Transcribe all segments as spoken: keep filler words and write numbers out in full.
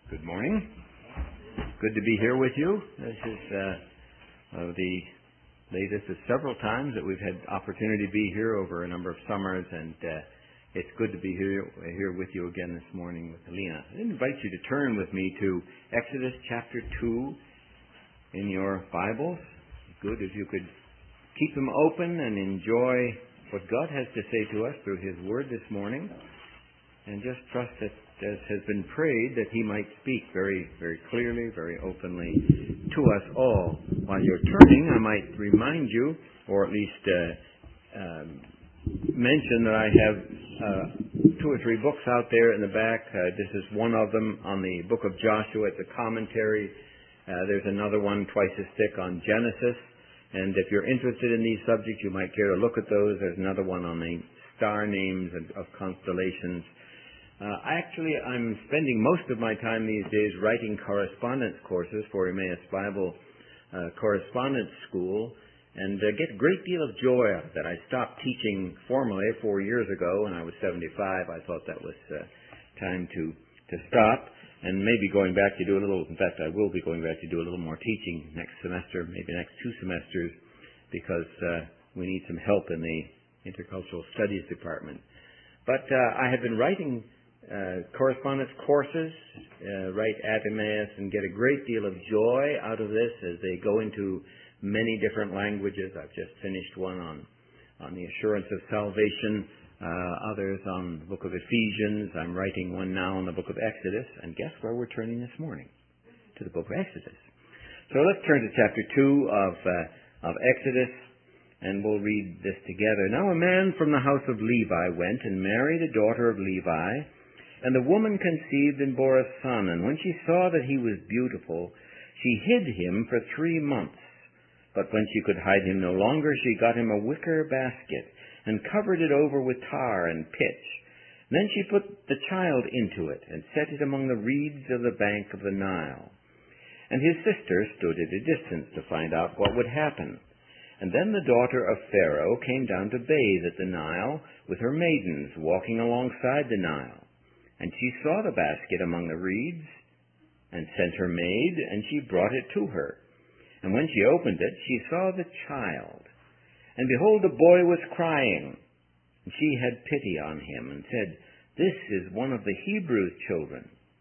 Good morning. Good to be here with you. This is uh, uh, the latest of several times that we've had opportunity to be here over a number of summers, and uh, it's good to be here here with you again this morning with Helena. I invite you to turn with me to Exodus chapter two in your Bibles. Good if you could keep them open and enjoy what God has to say to us through His Word this morning, and just trust that, as has been prayed, that He might speak very, very clearly, very openly to us all. While you're turning, I might remind you, or at least uh, um, mention that I have uh, two or three books out there in the back. Uh, this is one of them on the book of Joshua. It's a commentary. Uh, there's another one twice as thick on Genesis. And if you're interested in these subjects, you might care to look at those. There's another one on the star names of, of constellations. Uh, actually, I'm spending most of my time these days writing correspondence courses for Emmaus Bible uh, Correspondence School, and uh, get a great deal of joy out of that. I stopped teaching formally four years ago when I was seventy-five. I thought that was uh, time to, to stop, and maybe going back to do a little, in fact, I will be going back to do a little more teaching next semester, maybe next two semesters, because uh, we need some help in the Intercultural Studies Department. But uh, I have been writing Uh, correspondence courses uh, right at Emmaus, and get a great deal of joy out of this as they go into many different languages. I've just finished one on on the assurance of salvation, uh, others on the book of Ephesians. I'm writing one now on the book of Exodus, and guess where we're turning this morning? To the book of Exodus. So let's turn to chapter two of uh, of Exodus, and we'll read this together. Now a man from the house of Levi went and married a daughter of Levi. And the woman conceived and bore a son, and when she saw that he was beautiful, she hid him for three months. But when she could hide him no longer, she got him a wicker basket, and covered it over with tar and pitch. Then she put the child into it, and set it among the reeds of the bank of the Nile. And his sister stood at a distance to find out what would happen. And then the daughter of Pharaoh came down to bathe at the Nile, with her maidens walking alongside the Nile. And she saw the basket among the reeds, and sent her maid, and she brought it to her. And when she opened it, she saw the child. And behold, the boy was crying. And she had pity on him, and said, "This is one of the Hebrews' children."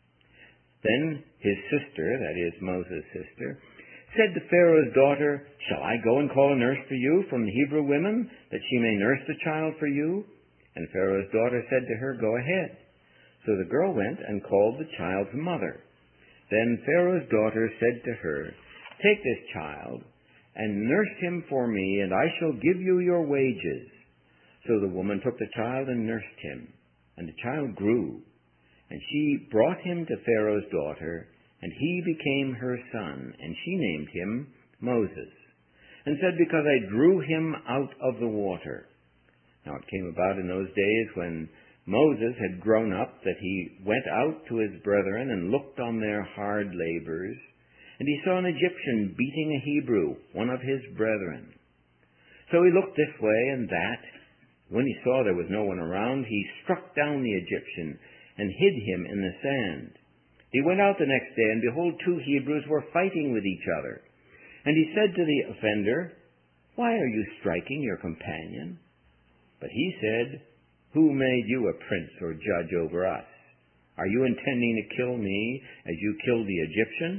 Then his sister, that is Moses' sister, said to Pharaoh's daughter, "Shall I go and call a nurse for you from the Hebrew women, that she may nurse the child for you?" And Pharaoh's daughter said to her, "Go ahead." So the girl went and called the child's mother. Then Pharaoh's daughter said to her, "Take this child and nurse him for me, and I shall give you your wages." So the woman took the child and nursed him, and the child grew. And she brought him to Pharaoh's daughter, and he became her son, and she named him Moses, and said, "Because I drew him out of the water." Now it came about in those days, when Moses had grown up, that he went out to his brethren and looked on their hard labors, and he saw an Egyptian beating a Hebrew, one of his brethren. So he looked this way and that. When he saw there was no one around, he struck down the Egyptian and hid him in the sand. He went out the next day, and behold, two Hebrews were fighting with each other. And he said to the offender, "Why are you striking your companion?" But he said, "Who made you a prince or judge over us? Are you intending to kill me as you killed the Egyptian?"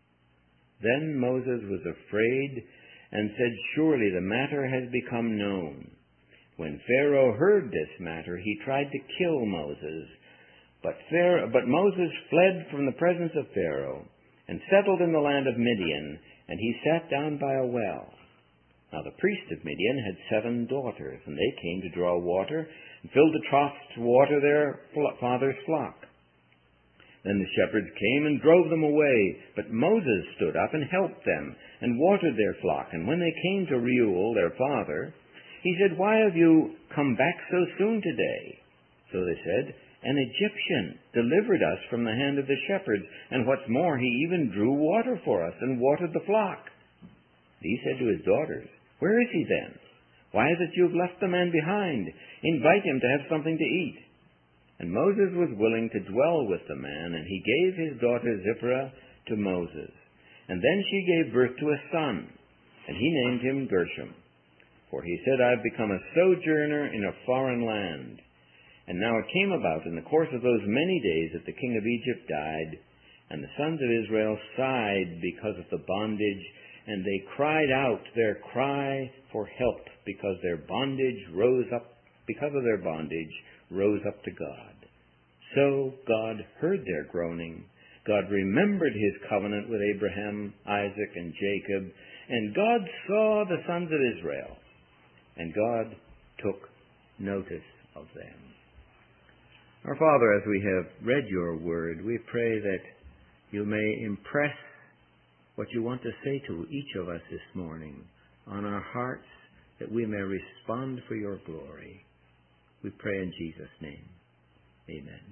Then Moses was afraid and said, "Surely the matter has become known." When Pharaoh heard this matter, he tried to kill Moses. But, Pharaoh, but Moses fled from the presence of Pharaoh and settled in the land of Midian, and he sat down by a well. Now the priest of Midian had seven daughters, and they came to draw water, and filled the troughs to water their father's flock. Then the shepherds came and drove them away, but Moses stood up and helped them, and watered their flock. And when they came to Reuel, their father, he said, "Why have you come back so soon today?" So they said, "An Egyptian delivered us from the hand of the shepherds, and what's more, he even drew water for us and watered the flock." He said to his daughters, "Where is he then? Why is it you have left the man behind? Invite him to have something to eat." And Moses was willing to dwell with the man, and he gave his daughter Zipporah to Moses. And then she gave birth to a son, and he named him Gershom. For he said, I have become a sojourner in a foreign land. And now it came about in the course of those many days that the king of Egypt died, and the sons of Israel sighed because of the bondage, and they cried out their cry for help because their bondage rose up, because of their bondage rose up to God. So God heard their groaning. God remembered his covenant with Abraham, Isaac, and Jacob, and God saw the sons of Israel, and God took notice of them. Our Father, as we have read your word, we pray that you may impress what you want to say to each of us this morning on our hearts, that we may respond for your glory. We pray in Jesus' name. Amen.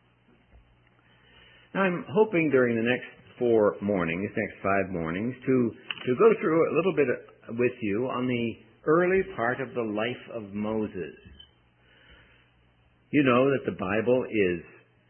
Now, I'm hoping during the next four mornings, next five mornings, to, to go through a little bit with you on the early part of the life of Moses. You know that the Bible is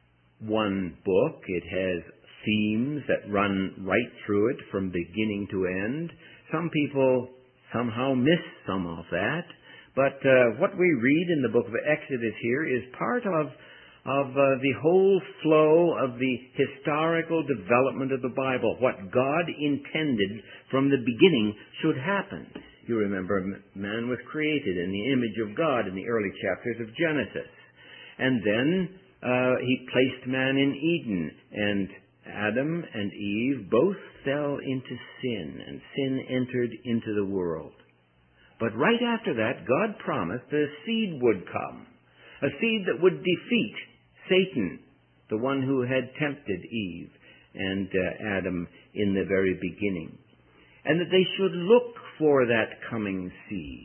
one book. It has themes that run right through it from beginning to end. Some people somehow miss some of that. But uh, what we read in the book of Exodus here is part of, of uh, the whole flow of the historical development of the Bible, what God intended from the beginning should happen. You remember man was created in the image of God in the early chapters of Genesis. And then uh, he placed man in Eden, and Adam and Eve both fell into sin, and sin entered into the world. But right after that, God promised that a seed would come, a seed that would defeat Satan, the one who had tempted Eve and uh, Adam in the very beginning, and that they should look for that coming seed.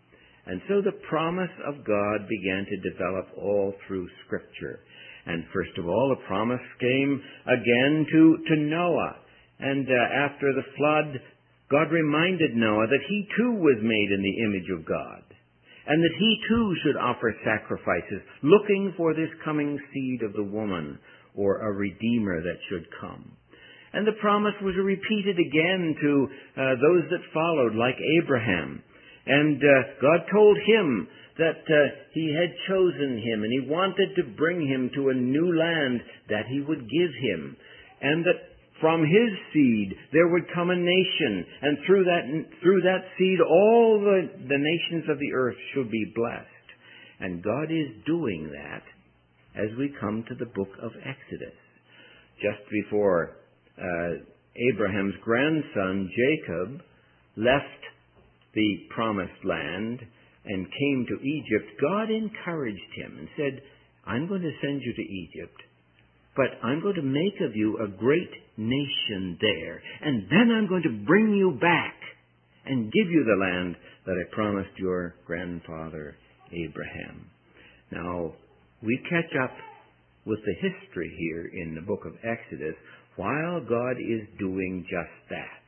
And so the promise of God began to develop all through Scripture. And first of all, the promise came again to, to Noah. And uh, after the flood, God reminded Noah that he too was made in the image of God, and that he too should offer sacrifices, looking for this coming seed of the woman, or a redeemer that should come. And the promise was repeated again to uh, those that followed, like Abraham. And uh, God told him that uh, he had chosen him, and he wanted to bring him to a new land that he would give him, and that from his seed there would come a nation, and through that through that seed all the, the nations of the earth should be blessed. And God is doing that as we come to the book of Exodus. Just before uh, Abraham's grandson Jacob left the promised land and came to Egypt, God encouraged him and said, I'm going to send you to Egypt, but I'm going to make of you a great nation there, and then I'm going to bring you back and give you the land that I promised your grandfather Abraham. Now, we catch up with the history here in the book of Exodus while God is doing just that.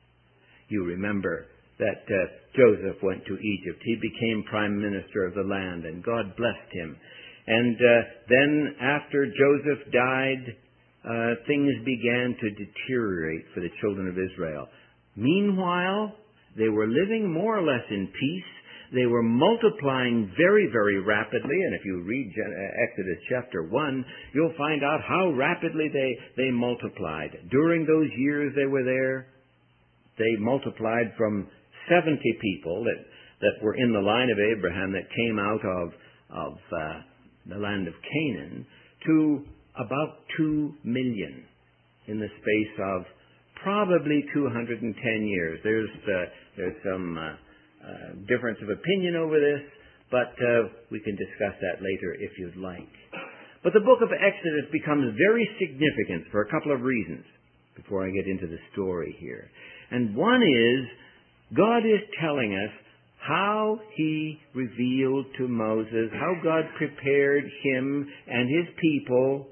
You remember that uh, Joseph went to Egypt. He became prime minister of the land, and God blessed him. And uh, then after Joseph died, uh, things began to deteriorate for the children of Israel. Meanwhile, they were living more or less in peace. They were multiplying very, very rapidly. And if you read Exodus chapter one, you'll find out how rapidly they, they multiplied. During those years they were there, they multiplied from seventy people that, that were in the line of Abraham that came out of, of uh, the land of Canaan to about two million in the space of probably two hundred ten years. There's, uh, there's some uh, uh, difference of opinion over this, but uh, we can discuss that later if you'd like. But the book of Exodus becomes very significant for a couple of reasons before I get into the story here. And one is, God is telling us how he revealed to Moses, how God prepared him and his people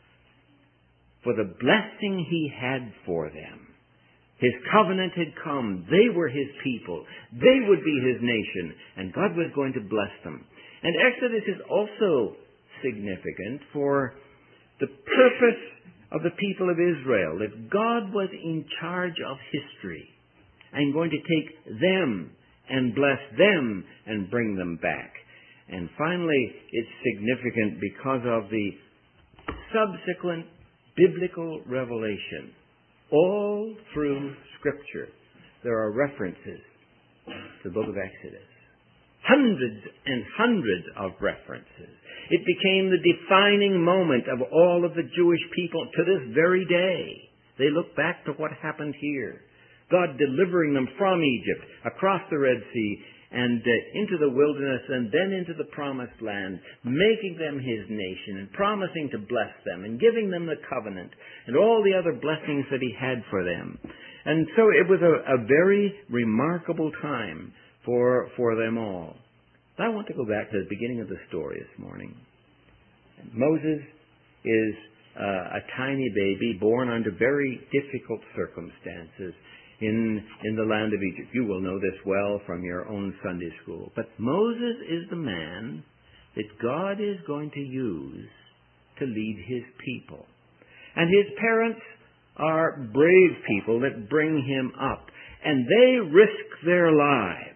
for the blessing he had for them. His covenant had come. They were his people. They would be his nation, and God was going to bless them. And Exodus is also significant for the purpose of the people of Israel, that God was in charge of history and going to take them and bless them and bring them back. And finally, it's significant because of the subsequent biblical revelation. All through Scripture, there are references to the book of Exodus. Hundreds and hundreds of references. It became the defining moment of all of the Jewish people to this very day. They look back to what happened here. God delivering them from Egypt, across the Red Sea, and uh, into the wilderness, and then into the promised land, making them His nation, and promising to bless them, and giving them the covenant, and all the other blessings that He had for them. And so it was a, a very remarkable time for, for them all. But I want to go back to the beginning of the story this morning. Moses is uh, a tiny baby born under very difficult circumstances in, in the land of Egypt. You will know this well from your own Sunday school. But Moses is the man that God is going to use to lead His people. And his parents are brave people that bring him up. And they risk their lives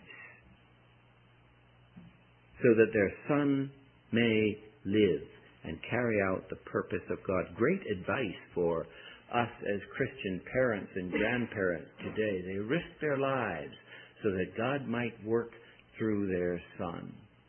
so that their son may live and carry out the purpose of God. Great advice for us as Christian parents and grandparents today. They risk their lives so that God might work through their son.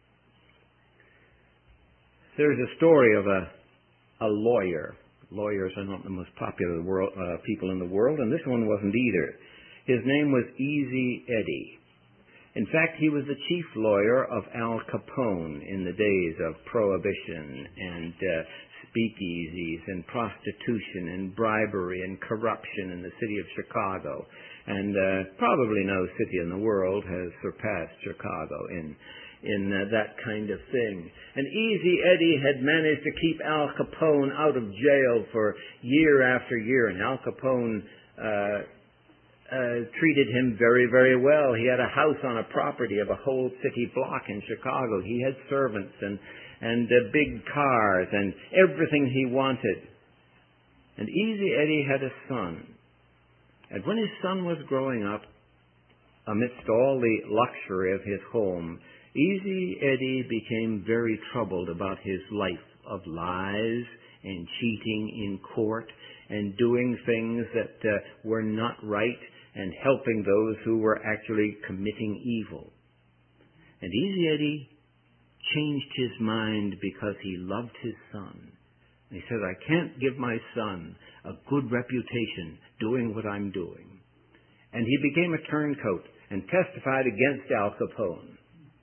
There's a story of a, a lawyer. Lawyers are not the most popular world, uh, people in the world, and this one wasn't either. His name was Easy Eddie. In fact, he was the chief lawyer of Al Capone in the days of Prohibition and uh, speakeasies and prostitution and bribery and corruption in the city of Chicago. And uh, probably no city in the world has surpassed Chicago in in uh, that kind of thing. And Easy Eddie had managed to keep Al Capone out of jail for year after year, and Al Capone uh, Uh, treated him very, very well. He had a house on a property of a whole city block in Chicago. He had servants and, and uh, big cars and everything he wanted. And Easy Eddie had a son. And when his son was growing up, amidst all the luxury of his home, Easy Eddie became very troubled about his life of lies and cheating in court and doing things that uh, were not right, and helping those who were actually committing evil. And Easy Eddie changed his mind because he loved his son. And he said, I can't give my son a good reputation doing what I'm doing. And he became a turncoat and testified against Al Capone.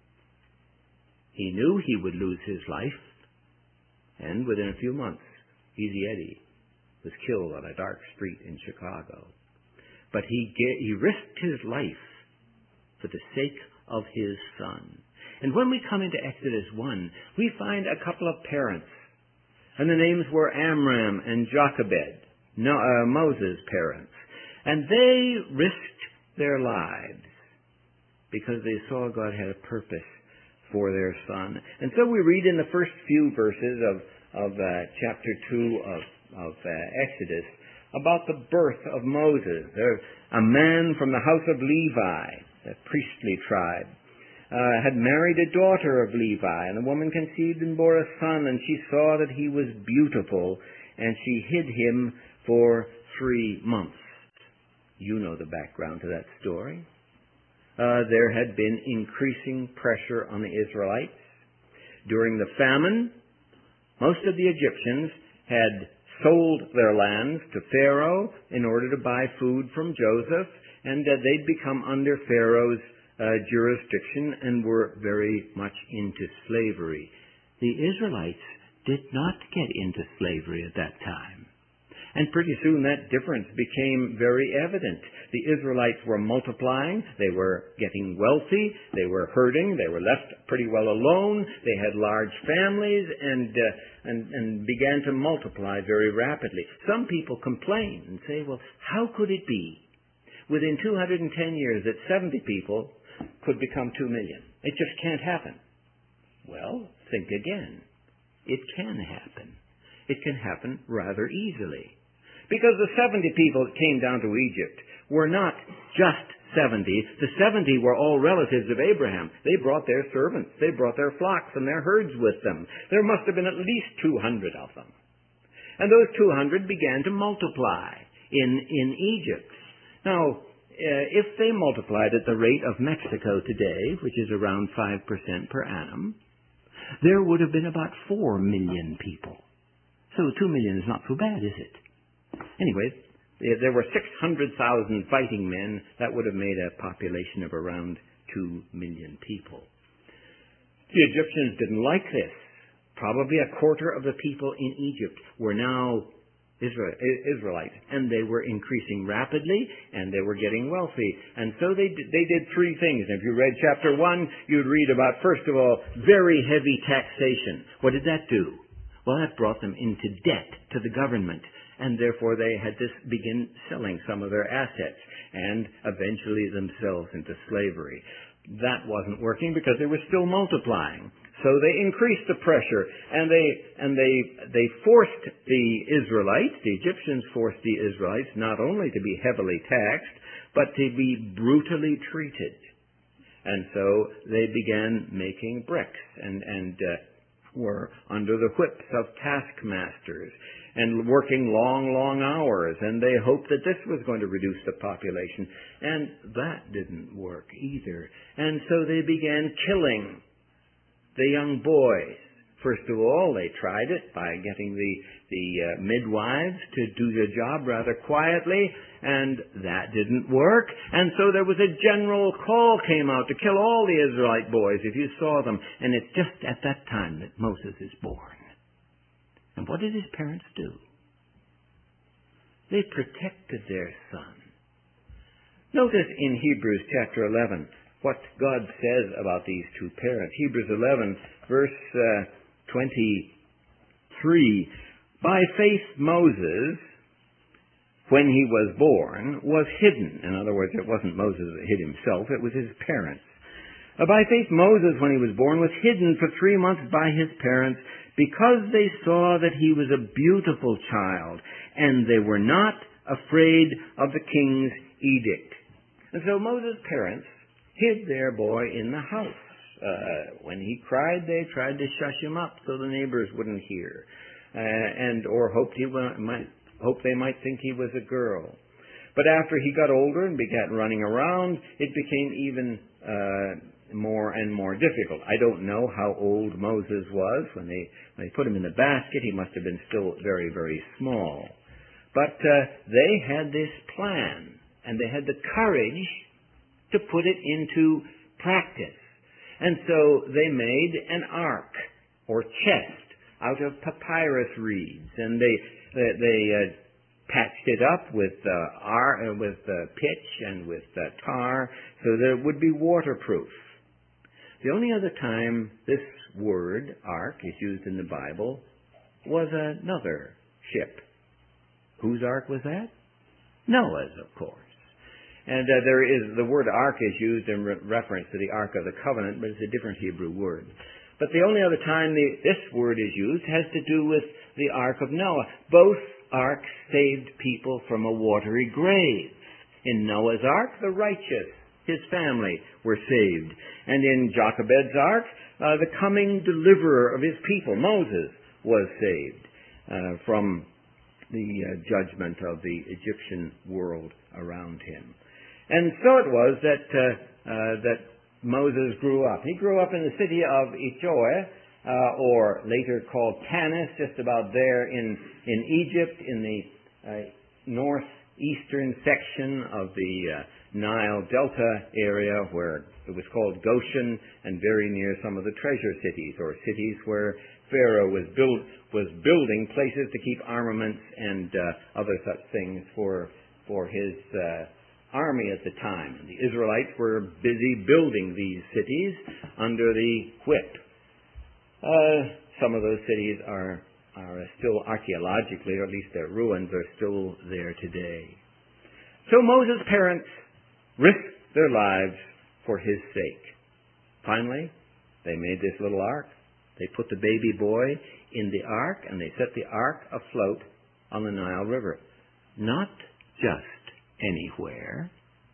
He knew he would lose his life, and within a few months, Easy Eddie was killed on a dark street in Chicago. But he, he risked his life for the sake of his son. And when we come into Exodus one, we find a couple of parents. And the names were Amram and Jochebed, no, uh, Moses' parents. And they risked their lives because they saw God had a purpose for their son. And so we read in the first few verses of, of uh, chapter two of, of uh, Exodus about the birth of Moses. There, a man from the house of Levi, the priestly tribe, uh, had married a daughter of Levi, and the woman conceived and bore a son, and she saw that he was beautiful, and she hid him for three months. You know the background to that story. Uh, there had been increasing pressure on the Israelites. During the famine, most of the Egyptians had sold their lands to Pharaoh in order to buy food from Joseph, and uh, they'd become under Pharaoh's uh, jurisdiction and were very much into slavery. The Israelites did not get into slavery at that time. And pretty soon that difference became very evident. The Israelites were multiplying, they were getting wealthy, they were hurting, they were left pretty well alone, they had large families, and, uh, and, and began to multiply very rapidly. Some people complain and say, well, how could it be within two hundred ten years that seventy people could become two million? It just can't happen. Well, think again. It can happen. It can happen rather easily. Because the seventy people that came down to Egypt were not just seventy. The seventy were all relatives of Abraham. They brought their servants. They brought their flocks and their herds with them. There must have been at least two hundred of them. And those two hundred began to multiply in, in Egypt. Now, uh, if they multiplied at the rate of Mexico today, which is around five percent per annum, there would have been about four million people. So two million is not so bad, is it? Anyway, there were six hundred thousand fighting men. That would have made a population of around two million people. The Egyptians didn't like this. Probably a quarter of the people in Egypt were now Israel, Israelites, and they were increasing rapidly, and they were getting wealthy. And so they did, they did three things. And if you read chapter one, you'd read about, first of all, very heavy taxation. What did that do? Well, that brought them into debt to the government, and therefore they had to begin selling some of their assets and eventually themselves into slavery. That wasn't working because they were still multiplying. So they increased the pressure, and they and they they forced the Israelites, the Egyptians forced the Israelites not only to be heavily taxed, but to be brutally treated. And so they began making bricks and and uh, were under the whips of taskmasters and working long, long hours, and they hoped that this was going to reduce the population, and that didn't work either. And so they began killing the young boys. First of all, they tried it by getting the the uh, midwives to do the job rather quietly, and that didn't work. And so there was a general call came out to kill all the Israelite boys if you saw them. And it's just at that time that Moses is born. And what did his parents do? They protected their son. Notice in Hebrews chapter eleven what God says about these two parents. Hebrews eleven, verse uh, twenty-three. By faith Moses, when he was born, was hidden. In other words, it wasn't Moses that hid himself, it was his parents. Uh, by faith Moses, when he was born, was hidden for three months by his parents because they saw that he was a beautiful child, and they were not afraid of the king's edict. And so Moses' parents hid their boy in the house. Uh, when he cried, they tried to shush him up so the neighbors wouldn't hear, uh, and or hoped he might hope they might think he was a girl. But after he got older and began running around, it became even uh, more and more difficult. I don't know how old Moses was when they when they put him in the basket. He must have been still very, very small. But uh, they had this plan, and they had the courage to put it into practice. And so they made an ark or chest out of papyrus reeds, and they they, they uh, patched it up with uh, ar- uh, with uh, pitch and with uh, tar so that it would be waterproof. The only other time this word ark is used in the Bible was another ship. Whose ark was that? Noah's, of course. And uh, there is the word ark is used in re- reference to the Ark of the Covenant, but it's a different Hebrew word. But the only other time the, this word is used has to do with the Ark of Noah. Both arks saved people from a watery grave. In Noah's ark, the righteous, his family, were saved. And in Jochebed's ark, uh, the coming deliverer of his people, Moses, was saved uh, from the uh, judgment of the Egyptian world around him. And so it was that uh, uh, that Moses grew up. He grew up in the city of Ichoe, uh, or later called Tanis, just about there in in Egypt, in the uh, northeastern section of the uh, Nile Delta area, where it was called Goshen, and very near some of the treasure cities, or cities where Pharaoh was build was building places to keep armaments and uh, other such things for for his uh, army at the time. The Israelites were busy building these cities under the whip. Uh, some of those cities are are still archaeologically, or at least their ruins are still there today. So Moses' parents risked their lives for his sake. Finally, they made this little ark. They put the baby boy in the ark, and they set the ark afloat on the Nile River. Not just anywhere.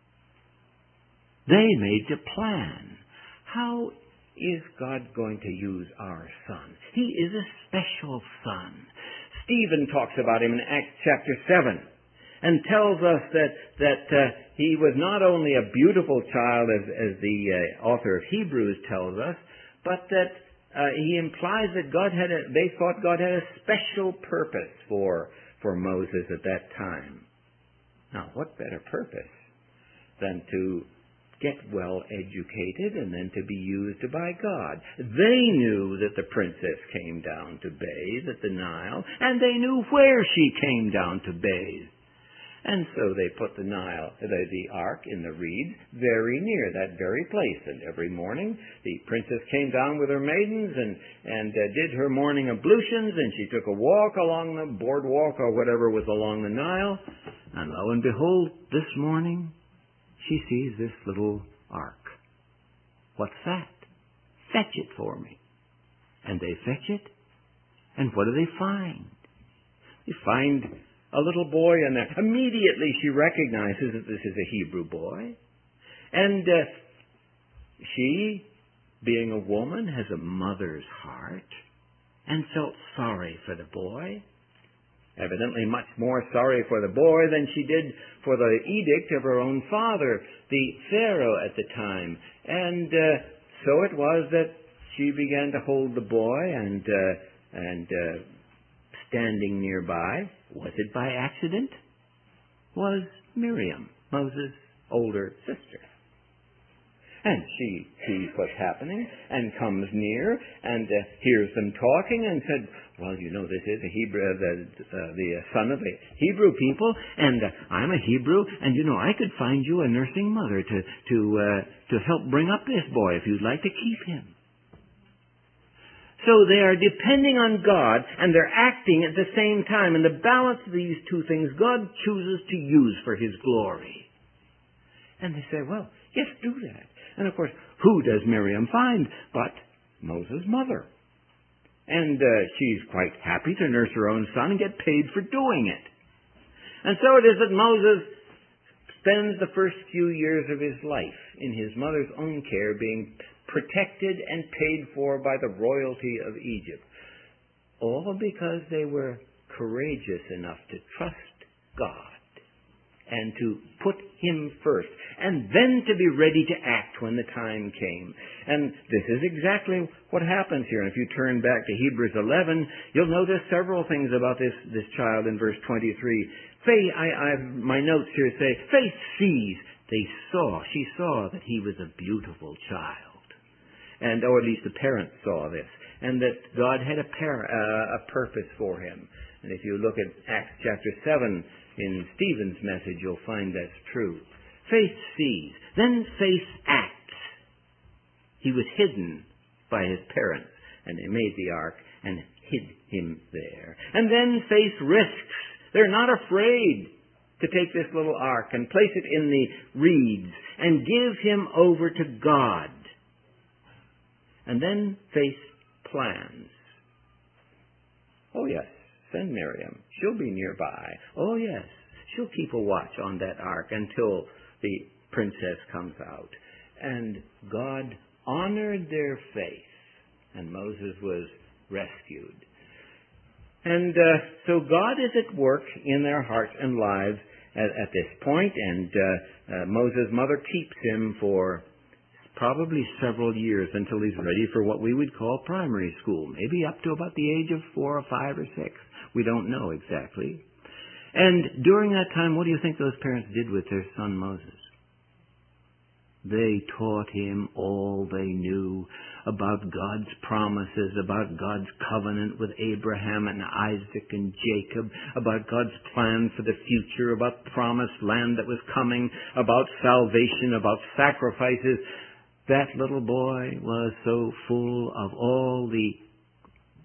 They made a plan. How is God going to use our son? He is a special son. Stephen talks about him in Acts chapter seven and tells us that, that uh, he was not only a beautiful child, as, as the uh, author of Hebrews tells us, but that uh, he implies that God had a, they thought God had a special purpose for, for Moses at that time. Now, what better purpose than to get well educated and then to be used by God? They knew that the princess came down to bathe at the Nile, and they knew where she came down to bathe. And so they put the Nile, the, the ark in the reeds very near that very place. And every morning the princess came down with her maidens and, and uh, did her morning ablutions, and she took a walk along the boardwalk or whatever was along the Nile. And lo and behold, this morning she sees this little ark. What's that? Fetch it for me. And they fetch it. And what do they find? They find a little boy in there. Immediately she recognizes that this is a Hebrew boy. And uh, she, being a woman, has a mother's heart and felt sorry for the boy. Evidently much more sorry for the boy than she did for the edict of her own father, the Pharaoh at the time. And uh, so it was that she began to hold the boy, and uh, and uh, standing nearby, was it by accident? Was Miriam, Moses' older sister. And she sees what's happening and comes near and uh, hears them talking and said, well, you know, this is a Hebrew, uh, the, uh, the son of the Hebrew people, and uh, I'm a Hebrew, and you know, I could find you a nursing mother to to uh, to help bring up this boy if you'd like to keep him. So they are depending on God, and they're acting at the same time. And the balance of these two things, God chooses to use for His glory. And they say, well, yes, do that. And of course, who does Miriam find but Moses' mother? And uh, she's quite happy to nurse her own son and get paid for doing it. And so it is that Moses spends the first few years of his life in his mother's own care, being protected and paid for by the royalty of Egypt. All because they were courageous enough to trust God and to put Him first, and then to be ready to act when the time came. And this is exactly what happens here. And if you turn back to Hebrews eleven, you'll notice several things about this, this child in verse twenty-three. Faith, I, I, my notes here say, faith sees. They saw, she saw that he was a beautiful child. And, or at least the parents saw this, and that God had a, par- uh, a purpose for him. And if you look at Acts chapter seven in Stephen's message, you'll find that's true. Faith sees, then faith acts. He was hidden by his parents, and they made the ark and hid him there. And then faith risks. They're not afraid to take this little ark and place it in the reeds and give him over to God. And then faith plans. Oh yes, send Miriam. She'll be nearby. Oh yes, she'll keep a watch on that ark until the princess comes out. And God honored their faith, and Moses was rescued. And uh, so God is at work in their hearts and lives at, at this point, and uh, uh, Moses' mother keeps him for probably several years until he's ready for what we would call primary school, maybe up to about the age of four or five or six. We don't know exactly. And during that time, what do you think those parents did with their son Moses? They taught him all they knew about God's promises, about God's covenant with Abraham and Isaac and Jacob, about God's plan for the future, about the promised land that was coming, about salvation, about sacrifices. That little boy was so full of all the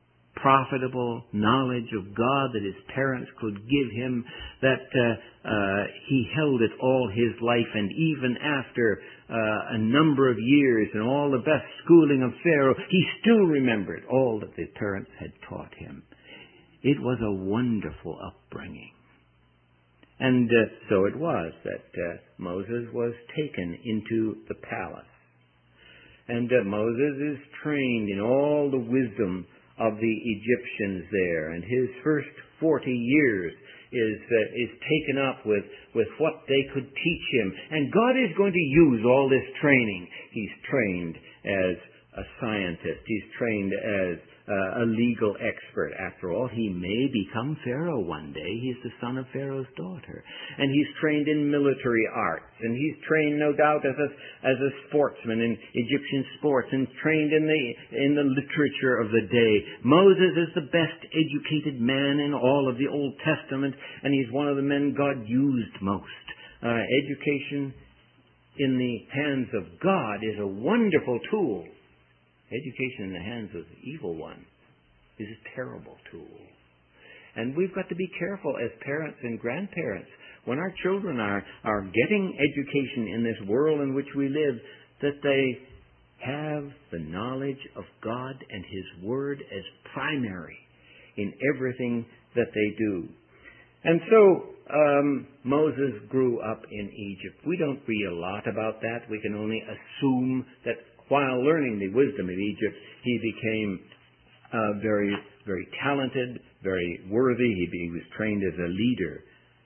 profitable knowledge of God that his parents could give him, that uh, uh, he held it all his life, and even after uh, a number of years and all the best schooling of Pharaoh, he still remembered all that the parents had taught him. It was a wonderful upbringing. And uh, so it was that uh, Moses was taken into the palace. And uh, Moses is trained in all the wisdom of the Egyptians there. And his first forty years is uh, is taken up with, with what they could teach him. And God is going to use all this training. He's trained as a scientist. He's trained as uh, a legal expert. After all, he may become Pharaoh one day. He's the son of Pharaoh's daughter. And he's trained in military arts. And he's trained, no doubt, as a, as a sportsman in Egyptian sports, and trained in the, in the literature of the day. Moses is the best educated man in all of the Old Testament, and he's one of the men God used most. Uh, education in the hands of God is a wonderful tool. Education in the hands of the evil one is a terrible tool. And we've got to be careful as parents and grandparents, when our children are, are getting education in this world in which we live, that they have the knowledge of God and his Word as primary in everything that they do. And so um, Moses grew up in Egypt. We don't read a lot about that. We can only assume that while learning the wisdom of Egypt, he became uh, very, very talented, very worthy. He, he was trained as a leader.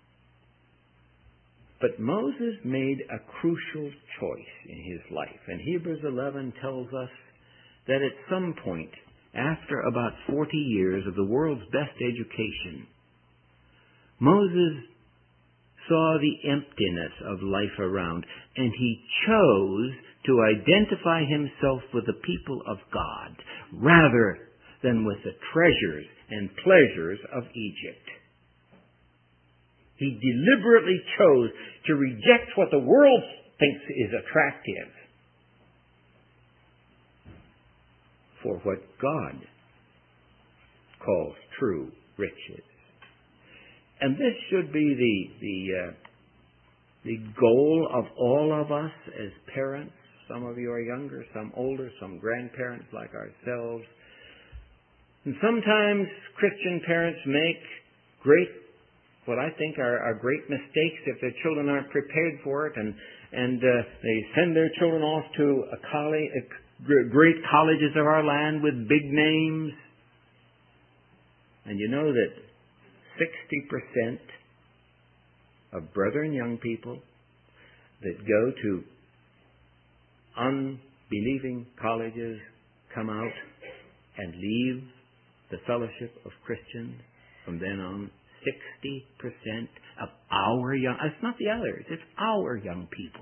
But Moses made a crucial choice in his life. And Hebrews eleven tells us that at some point, after about forty years of the world's best education, Moses saw the emptiness of life around, and he chose to identify himself with the people of God rather than with the treasures and pleasures of Egypt. He deliberately chose to reject what the world thinks is attractive for what God calls true riches. And this should be the the uh, the goal of all of us as parents. Some of you are younger, some older, some grandparents like ourselves. And sometimes Christian parents make great, what I think are, are great mistakes if their children aren't prepared for it, and and uh, they send their children off to a college, a great colleges of our land with big names. And you know that sixty percent of brethren young people that go to unbelieving colleges come out and leave the fellowship of Christians from then on. sixty percent of our young, it's not the others, it's our young people.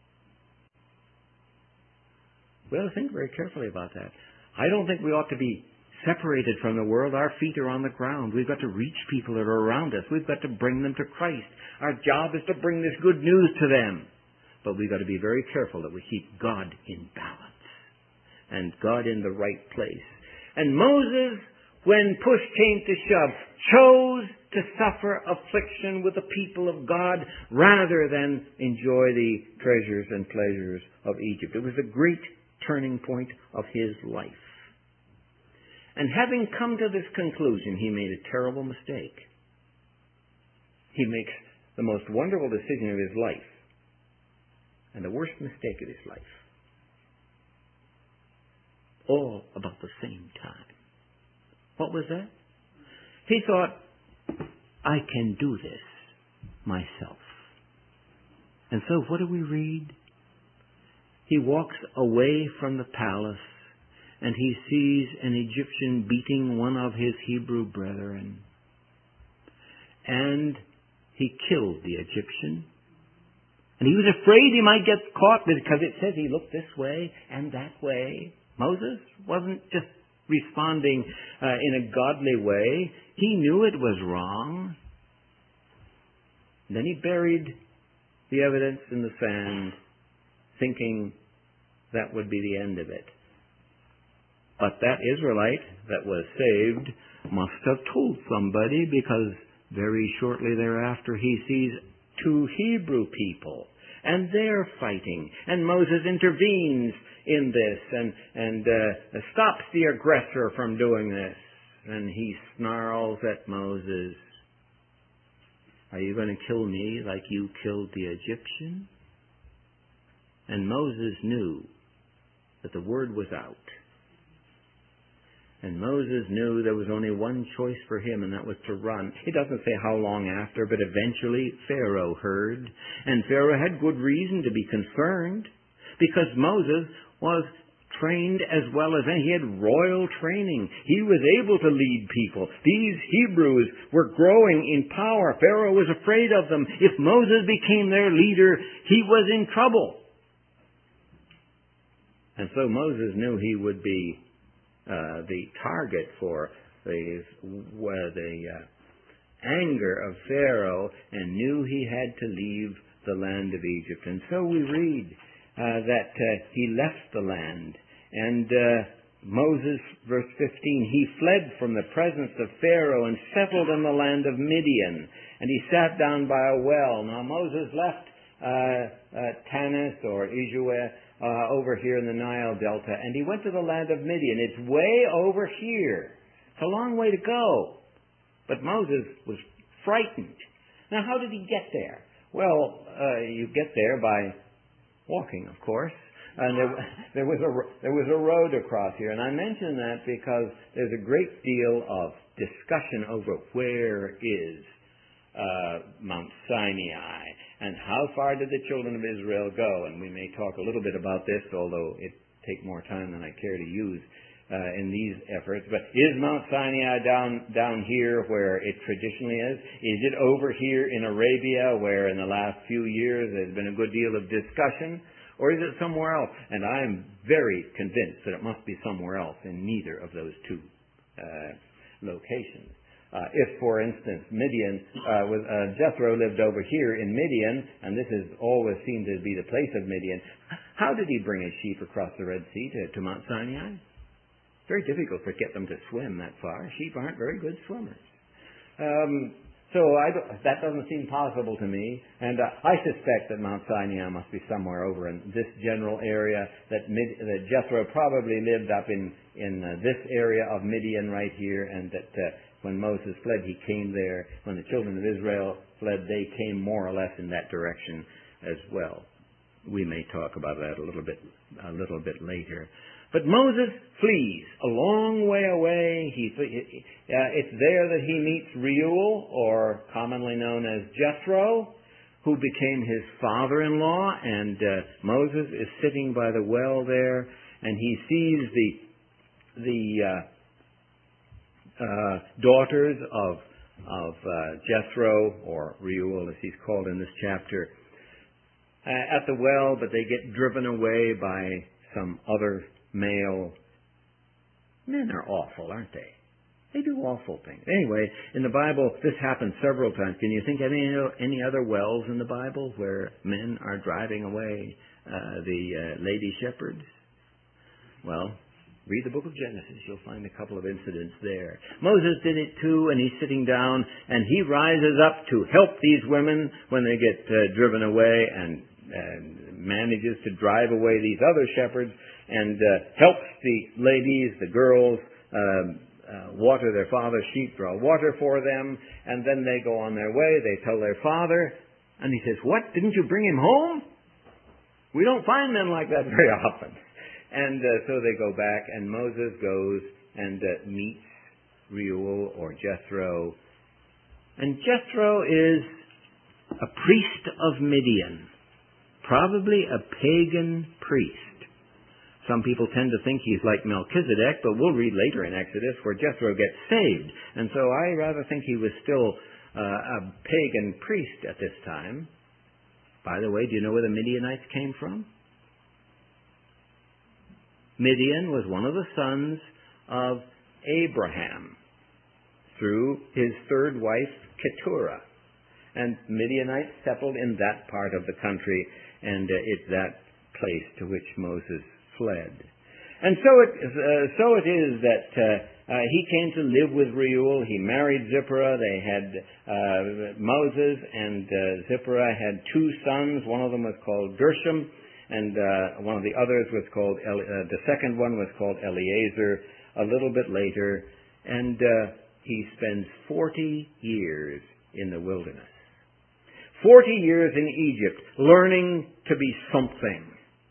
We ought to think very carefully about that. I don't think we ought to be separated from the world. Our feet are on the ground. We've got to reach people that are around us. We've got to bring them to Christ. Our job is to bring this good news to them. But we've got to be very careful that we keep God in balance and God in the right place. And Moses, when push came to shove, chose to suffer affliction with the people of God rather than enjoy the treasures and pleasures of Egypt. It was a great turning point of his life. And having come to this conclusion, he made a terrible mistake. He makes the most wonderful decision of his life and the worst mistake of his life, all about the same time. What was that? He thought, I can do this myself. And so what do we read? He walks away from the palace and he sees an Egyptian beating one of his Hebrew brethren. And he killed the Egyptian. And he was afraid he might get caught because it says he looked this way and that way. Moses wasn't just responding uh, in a godly way. He knew it was wrong. Then he buried the evidence in the sand, thinking that would be the end of it. But that Israelite that was saved must have told somebody, because very shortly thereafter he sees two Hebrew people, and they're fighting. And Moses intervenes in this and, and uh, stops the aggressor from doing this. And he snarls at Moses, "Are you going to kill me like you killed the Egyptian?" And Moses knew that the word was out. And Moses knew there was only one choice for him, and that was to run. It doesn't say how long after, but eventually Pharaoh heard. And Pharaoh had good reason to be concerned, because Moses was trained as well as any. He had royal training. He was able to lead people. These Hebrews were growing in power. Pharaoh was afraid of them. If Moses became their leader, he was in trouble. And so Moses knew he would be uh, the target for the, uh, the uh, anger of Pharaoh, and knew he had to leave the land of Egypt. And so we read uh, that uh, he left the land. And uh, Moses, verse fifteen, he fled from the presence of Pharaoh and settled in the land of Midian. And he sat down by a well. Now Moses left uh, uh, Tanis or Ijue uh, over here in the Nile Delta, and he went to the land of Midian. It's way over here. It's a long way to go. But Moses was frightened. Now how did he get there? Well, uh, you get there by walking, of course. And there, there was a there was a road across here, and I mention that because there's a great deal of discussion over where is uh, Mount Sinai and how far did the children of Israel go. And we may talk a little bit about this, although it take more time than I care to use uh, in these efforts. But is Mount Sinai down down here where it traditionally is? Is it over here in Arabia, where in the last few years there's been a good deal of discussion? Or is it somewhere else? And I am very convinced that it must be somewhere else in neither of those two uh, locations. Uh, if, for instance, Midian, uh, was, uh, Jethro lived over here in Midian, and this has always seemed to be the place of Midian, how did he bring his sheep across the Red Sea to, to Mount Sinai? Very difficult to get them to swim that far. Sheep aren't very good swimmers. Um, So I don't, that doesn't seem possible to me, and uh, I suspect that Mount Sinai must be somewhere over in this general area, that, Mid, that Jethro probably lived up in, in uh, this area of Midian right here, and that uh, when Moses fled, he came there. When the children of Israel fled, they came more or less in that direction as well. We may talk about that a little bit, a little bit later. But Moses flees a long way away. He, uh, it's there that he meets Reuel, or commonly known as Jethro, who became his father-in-law. And uh, Moses is sitting by the well there, and he sees the the uh, uh, daughters of of uh, Jethro, or Reuel, as he's called in this chapter, uh, at the well, but they get driven away by some other male. Men are awful, aren't they? They do awful things. Anyway, in the Bible, this happens several times. Can you think of any, any other wells in the Bible where men are driving away uh, the uh, lady shepherds? Well, read the book of Genesis. You'll find a couple of incidents there. Moses did it too, and he's sitting down, and he rises up to help these women when they get uh, driven away, and, and manages to drive away these other shepherds, and uh, helps the ladies, the girls, um, uh, water their father's sheep, draw water for them, and then they go on their way. They tell their father, and he says, "What? Didn't you bring him home?" We don't find men like that very often. And uh, so they go back, and Moses goes and uh, meets Reuel, or Jethro. And Jethro is a priest of Midian, probably a pagan priest. Some people tend to think he's like Melchizedek, but we'll read later in Exodus where Jethro gets saved. And so I rather think he was still uh, a pagan priest at this time. By the way, do you know where the Midianites came from? Midian was one of the sons of Abraham through his third wife, Keturah. And Midianites settled in that part of the country, and uh, it's that place to which Moses fled. And so it, uh, so it is that uh, uh, he came to live with Reuel. He married Zipporah. They had uh, Moses and uh, Zipporah had two sons. One of them was called Gershom, and uh, one of the others was called, Eli- uh, the second one was called Eleazar a little bit later. And uh, he spends forty years in the wilderness. forty years in Egypt, learning to be something.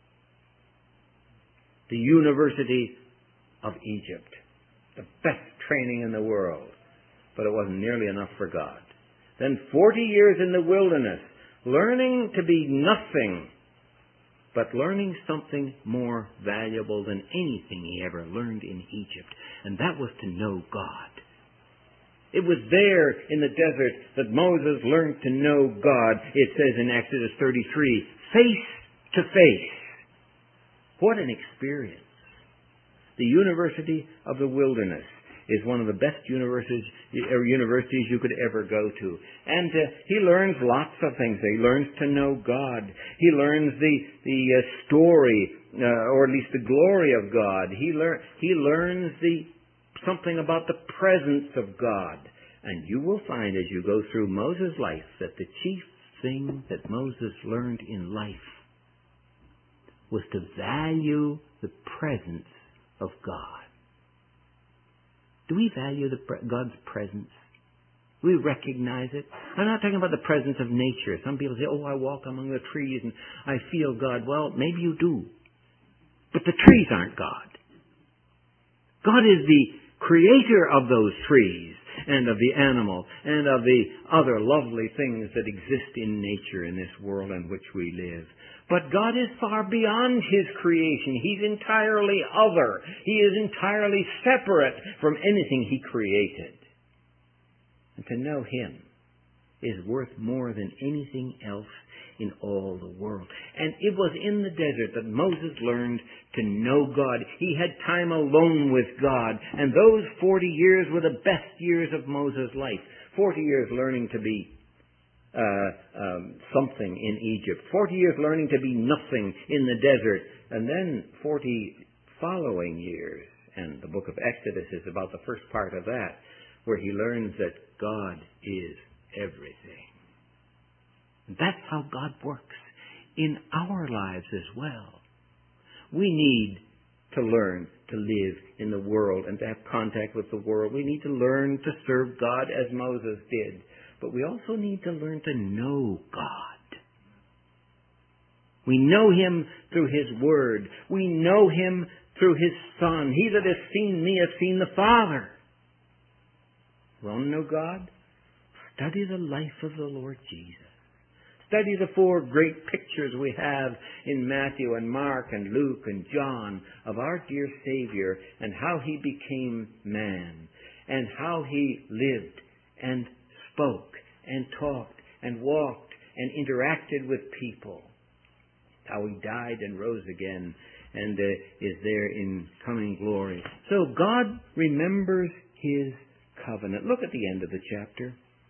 The University of Egypt. The best training in the world. But it wasn't nearly enough for God. Then forty years in the wilderness, learning to be nothing, but learning something more valuable than anything he ever learned in Egypt. And that was to know God. It was there in the desert that Moses learned to know God. It says in Exodus thirty-three, face to face. What an experience. The University of the Wilderness is one of the best universities, or universities you could ever go to. And uh, he learns lots of things. He learns to know God. He learns the, the uh, story, uh, or at least the glory of God. He, lear- he learns the something about the presence of God. And you will find as you go through Moses' life that the chief thing that Moses learned in life was to value the presence of God. Do we value the pre- God's presence? Do we recognize it? I'm not talking about the presence of nature. Some people say, oh, I walk among the trees and I feel God. Well, maybe you do. But the trees aren't God. God is the creator of those trees and of the animal and of the other lovely things that exist in nature in this world in which we live. But God is far beyond His creation. He's entirely other. He is entirely separate from anything He created. And to know Him is worth more than anything else in all the world. And it was in the desert that Moses learned to know God. He had time alone with God. And those forty years were the best years of Moses' life. Forty years learning to be Uh, um, something in Egypt. Forty years learning to be nothing in the desert. And then forty following years. And the book of Exodus is about the first part of that, where he learns that God is everything. That's how God works in our lives as well. We need to learn to live in the world and to have contact with the world. We need to learn to serve God as Moses did. But we also need to learn to know God. We know Him through His Word. We know Him through His Son. He that has seen me has seen the Father. Want to know God? Study the life of the Lord Jesus. Study the four great pictures we have in Matthew and Mark and Luke and John of our dear Savior and how He became man and how He lived and spoke and talked and walked and interacted with people. How He died and rose again and uh, is there in coming glory. So God remembers His covenant. Look at the end of the chapter.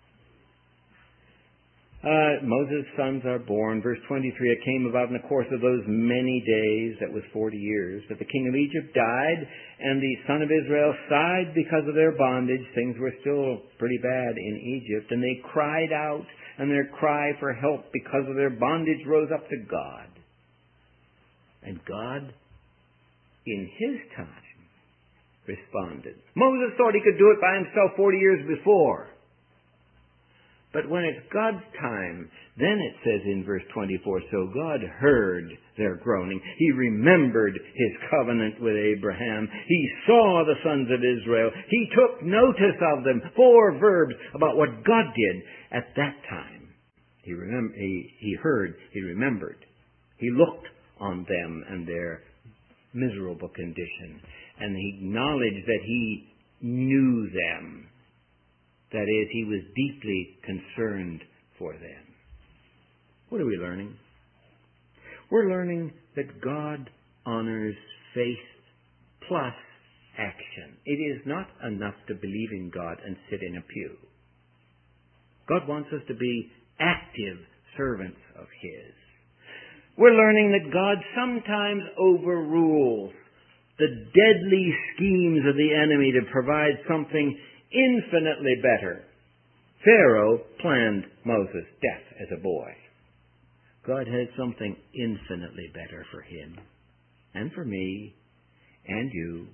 Uh, Moses' sons are born. Verse twenty-three, it came about in the course of those many days, that was forty years, that the king of Egypt died, and the son of Israel sighed because of their bondage. Things were still pretty bad in Egypt, and they cried out, and their cry for help because of their bondage rose up to God. And God, in His time, responded. Moses thought he could do it by himself forty years before. But when it's God's time, then it says in verse twenty-four, so God heard their groaning. He remembered His covenant with Abraham. He saw the sons of Israel. He took notice of them. Four verbs about what God did at that time. He, remem- he, he heard, He remembered. He looked on them and their miserable condition. And He acknowledged that He knew them. That is, He was deeply concerned for them. What are we learning? We're learning that God honors faith plus action. It is not enough to believe in God and sit in a pew. God wants us to be active servants of His. We're learning that God sometimes overrules the deadly schemes of the enemy to provide something infinitely better. Pharaoh planned Moses' death as a boy. God had something infinitely better for him and for me and you.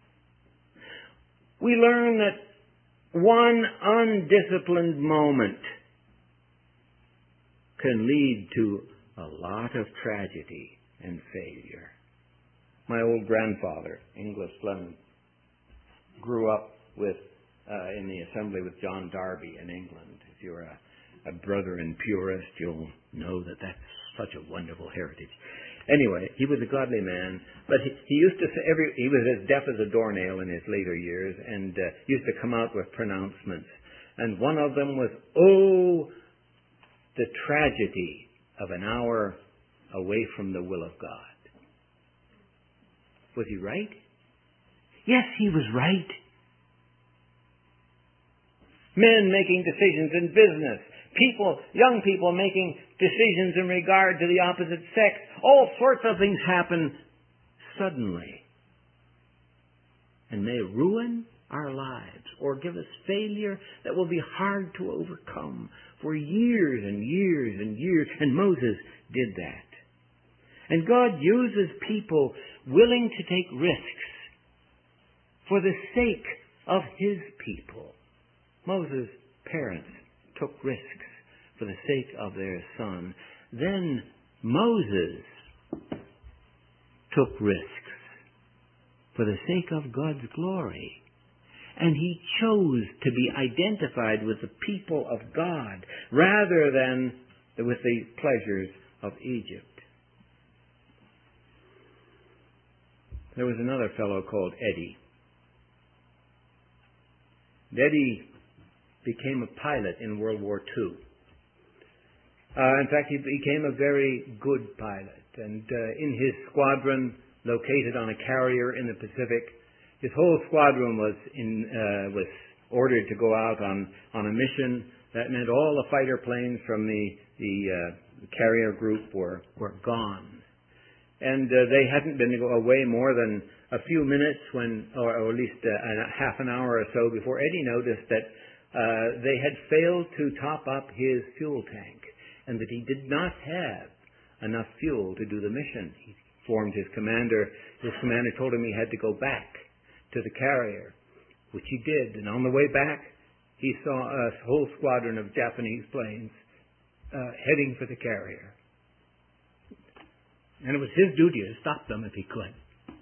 We learn that one undisciplined moment can lead to a lot of tragedy and failure. My old grandfather, Inglis Fleming, grew up with uh, in the assembly with John Darby in England. If you're a, a Brethren purist, you'll know that that's such a wonderful heritage. Anyway, he was a godly man, but he, he used to say every he was as deaf as a doornail in his later years, and uh, used to come out with pronouncements. And one of them was, "Oh, the tragedy of an hour away from the will of God." Was he right? Yes, he was right. Men making decisions in business, people, young people making decisions in regard to the opposite sex, all sorts of things happen suddenly and may ruin our lives or give us failure that will be hard to overcome for years and years and years. And Moses did that. And God uses people willing to take risks for the sake of His people. Moses' parents took risks for the sake of their son. Then Moses took risks for the sake of God's glory. And he chose to be identified with the people of God rather than with the pleasures of Egypt. There was another fellow called Eddie. Eddie became a pilot in World War Two. Uh, in fact, he became a very good pilot. And uh, in his squadron, located on a carrier in the Pacific, his whole squadron was in uh, was ordered to go out on, on a mission. That meant all the fighter planes from the the uh, carrier group were were gone, and uh, they hadn't been away more than a few minutes when, or, or at least uh, a half an hour or so before Eddie noticed that uh, they had failed to top up his fuel tank, and that he did not have enough fuel to do the mission. He informed his commander. His commander told him he had to go back to the carrier, which he did. And on the way back, he saw a whole squadron of Japanese planes uh, heading for the carrier. And it was his duty to stop them if he could.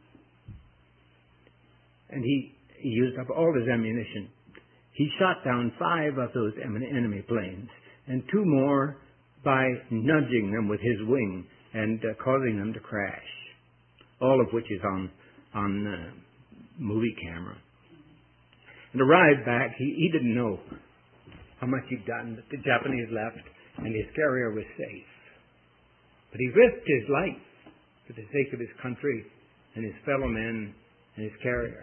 And he, he used up all his ammunition. He shot down five of those enemy planes, and two more by nudging them with his wing and uh, causing them to crash, all of which is on on uh, movie camera. And arrived back, he, he didn't know how much he'd done, but the Japanese left, and his carrier was safe. But he risked his life for the sake of his country and his fellow men and his carrier.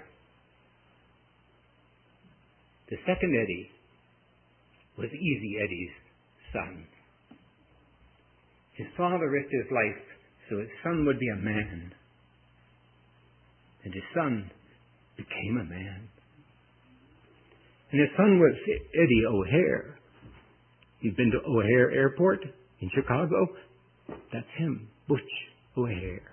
The second Eddie was Easy Eddie's son. His father risked his life so his son would be a man. And his son became a man. And his son was Eddie O'Hare. You've been to O'Hare Airport in Chicago? That's him, Butch O'Hare.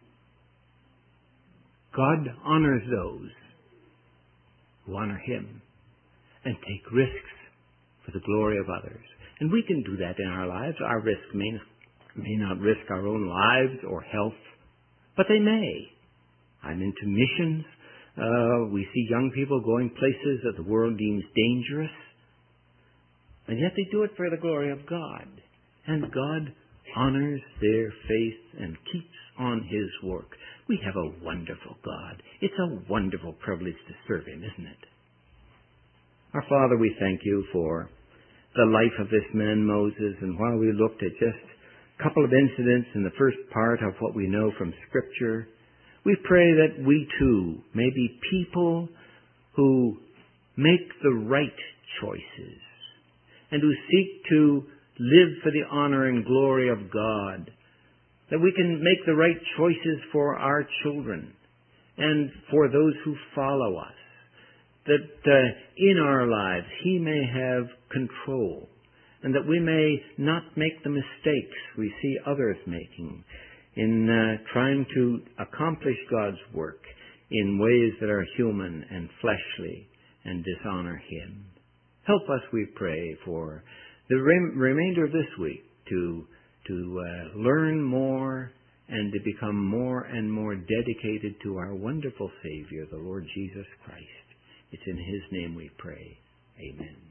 God honors those who honor Him and take risks for the glory of others. And we can do that in our lives. Our risks may not, may not risk our own lives or health, but they may. I'm into missions. Uh, we see young people going places that the world deems dangerous, and yet they do it for the glory of God. And God honors their faith and keeps on His work. We have a wonderful God. It's a wonderful privilege to serve Him, isn't it? Our Father, we thank You for the life of this man Moses, and while we looked at just a couple of incidents in the first part of what we know from Scripture, we pray that we too may be people who make the right choices and who seek to live for the honor and glory of God, that we can make the right choices for our children and for those who follow us, that uh, in our lives He may have control, and that we may not make the mistakes we see others making in uh, trying to accomplish God's work in ways that are human and fleshly and dishonor Him. Help us, we pray, for the rem- remainder of this week to, to uh, learn more and to become more and more dedicated to our wonderful Savior, the Lord Jesus Christ. It's in His name we pray. Amen.